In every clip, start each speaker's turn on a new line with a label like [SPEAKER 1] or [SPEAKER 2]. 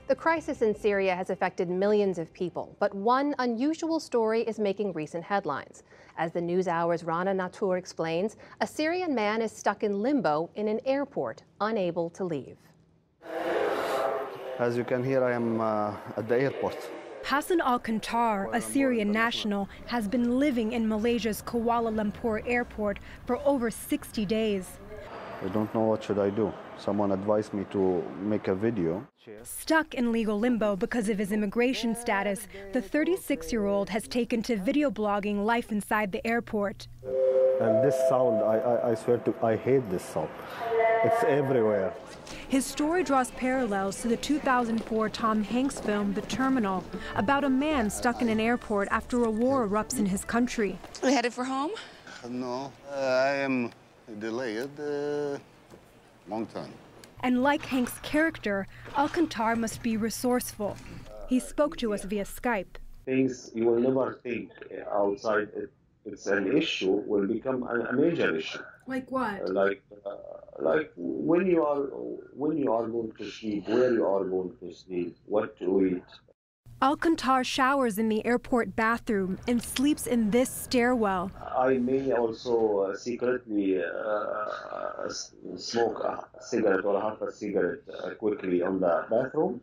[SPEAKER 1] The crisis in Syria has affected millions of people, but one unusual story is making recent headlines. As the NewsHour's Rana Natour explains, a Syrian man is stuck in limbo in an airport, unable to leave.
[SPEAKER 2] As you can hear, I am at the airport.
[SPEAKER 3] Hassan Al-Kantar, a Syrian national, has been living in Malaysia's Kuala Lumpur airport for over 60 days.
[SPEAKER 2] I don't know what should I do. Someone advised me to make a video.
[SPEAKER 3] Stuck in legal limbo because of his immigration status, the 36-year-old has taken to video blogging life inside the airport.
[SPEAKER 2] And this sound, I swear to, I hate this sound. It's everywhere.
[SPEAKER 3] His story draws parallels to the 2004 Tom Hanks film, The Terminal, about a man stuck in an airport after a war erupts in his country.
[SPEAKER 4] Are you headed for home?
[SPEAKER 2] No, I am delayed long time.
[SPEAKER 3] And like Hank's character, Al-Kantar must be resourceful. He spoke to us via Skype.
[SPEAKER 5] Things you will never think outside it's an issue will become a major issue.
[SPEAKER 3] Like what?
[SPEAKER 5] Like when you are going to sleep, where you are going to sleep, what to eat.
[SPEAKER 3] Al-Kantar showers in the airport bathroom and sleeps in this stairwell.
[SPEAKER 5] I may also secretly smoke a cigarette or half a cigarette quickly on the bathroom.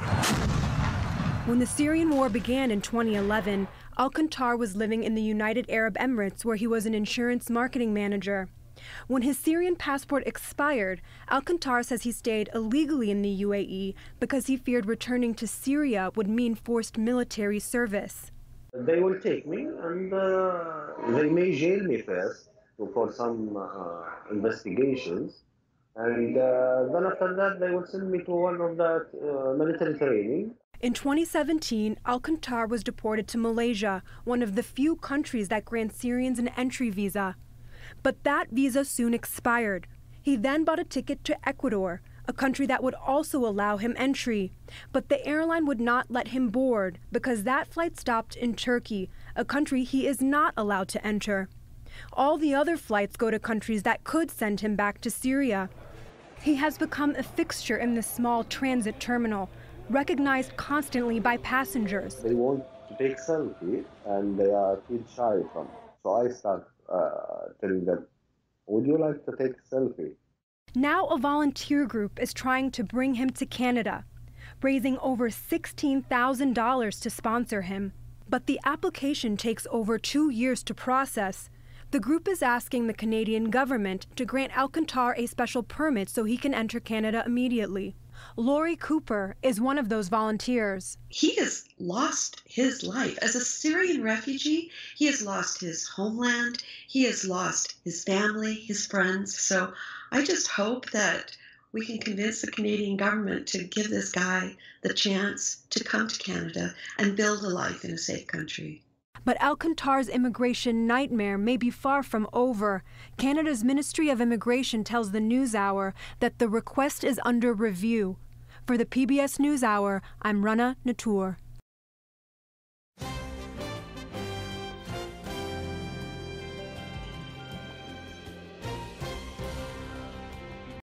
[SPEAKER 3] When the Syrian war began in 2011, Al-Kantar was living in the United Arab Emirates, where he was an insurance marketing manager. When his Syrian passport expired, Al-Kantar says he stayed illegally in the UAE because he feared returning to Syria would mean forced military service.
[SPEAKER 5] They will take me and they may jail me first for some investigations. And then after that, they will send me to one of the military training.
[SPEAKER 3] In 2017, Al-Kantar was deported to Malaysia, one of the few countries that grant Syrians an entry visa. But that visa soon expired. He then bought a ticket to Ecuador, a country that would also allow him entry. But the airline would not let him board because that flight stopped in Turkey, a country he is not allowed to enter. All the other flights go to countries that could send him back to Syria. He has become a fixture in this small transit terminal, recognized constantly by passengers.
[SPEAKER 5] They want to take selfie and they are too shy from it. So I start telling them, would you like to take a selfie?
[SPEAKER 3] Now a volunteer group is trying to bring him to Canada, raising over $16,000 to sponsor him. But the application takes over 2 years to process. The group is asking the Canadian government to grant Al-Kantar a special permit so he can enter Canada immediately. Lori Cooper is one of those volunteers.
[SPEAKER 6] He has lost his life. As a Syrian refugee, he has lost his homeland, he has lost his family, his friends. So I just hope that we can convince the Canadian government to give this guy the chance to come to Canada and build a life in a safe country.
[SPEAKER 3] But Al-Kantar's immigration nightmare may be far from over. Canada's Ministry of Immigration tells the NewsHour that the request is under review. For the PBS NewsHour, I'm Rana Natour.